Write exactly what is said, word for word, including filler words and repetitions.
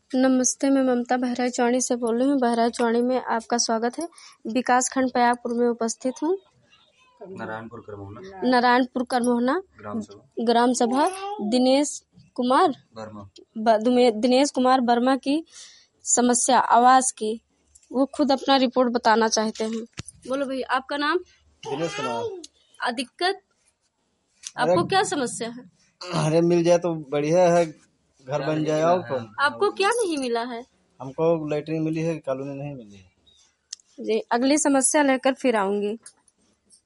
नमस्ते, मैं ममता बहराइचौड़ी से बोल रही हूँ। बहराइचौड़ी में आपका स्वागत है। विकास खंड पयागपुर में उपस्थित हूँ। नारायणपुर करमोहना नारायणपुर करमोहना ग्राम सभा ग्राम सभा दिनेश कुमार वर्मा दिनेश कुमार वर्मा की समस्या आवास की, वो खुद अपना रिपोर्ट बताना चाहते हैं। बोलो भैया, आपका नाम? दिनेश कुमार। दिक्कत आपको क्या समस्या है? अरे मिल जाए तो बढ़िया है, घर बन जाए। और तो आपको क्या नहीं मिला है? हमको लैट्रिन मिली है, कॉलोनी नहीं मिली है। जी, अगली समस्या लेकर फिर आऊंगी।